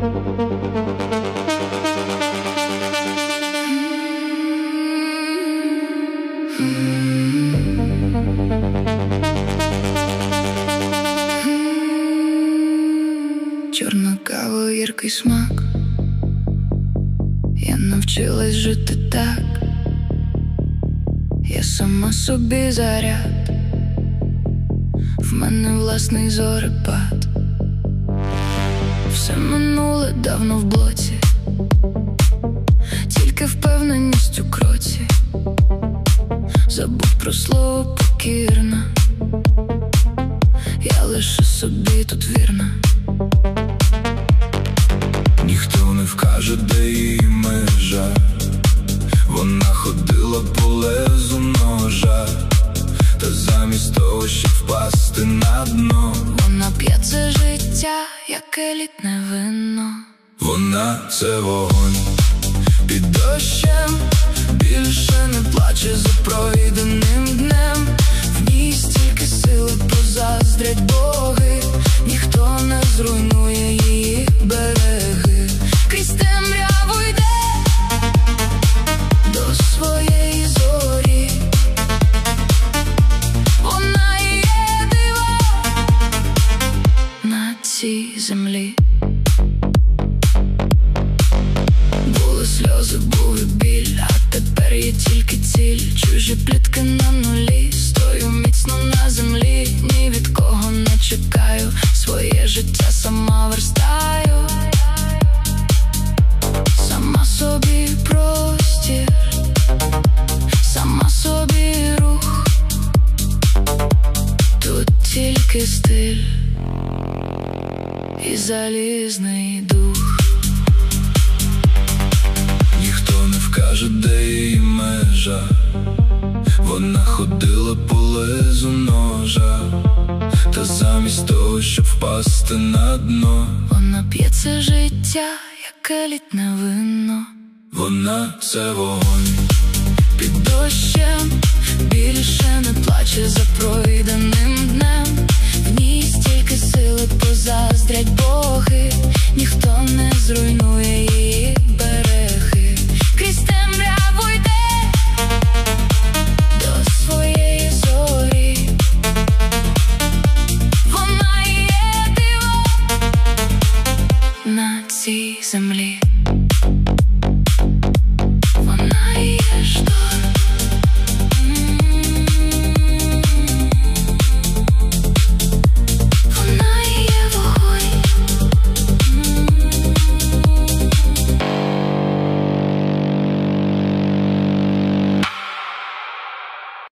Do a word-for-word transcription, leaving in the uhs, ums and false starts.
Чорна кава, гіркий смак. Я навчилась жити так. Я сама собі заряд. В мене власний зорепад. Все минуле давно в блоці, тільки впевненість у кроці. Забудь про слово покірна. Я лише собі тут вірна. Ніхто не вкаже, де її межа. Вона ходила по лезу ножа, та замість того, щоб впасти на дно, вона п'є це життя, як елітне вино. Вона – це вогонь під дощем, більше не плаче за пройденим днем. В ній стільки сили, позаздрять боги. Ніхто не зруйнує її береги. Крізь темряву йде до своєї зорі. Вона є диво на цій землі. Були сльози, був і біль, а тепер є тільки ціль. Чужі плітки на нулі, стою міцно на землі. Ні від кого не чекаю, своє життя сама верстаю. Сама собі простір, сама собі рух. Тут тільки стиль і залізний дух. Ніхто не вкаже, де її межа. Вона ходила по лезу ножа, та замість того, щоб впасти на дно, вона п'є це життя, як елітне вино. Вона – це вогонь під дощем, більше не плаче за пройденим днем.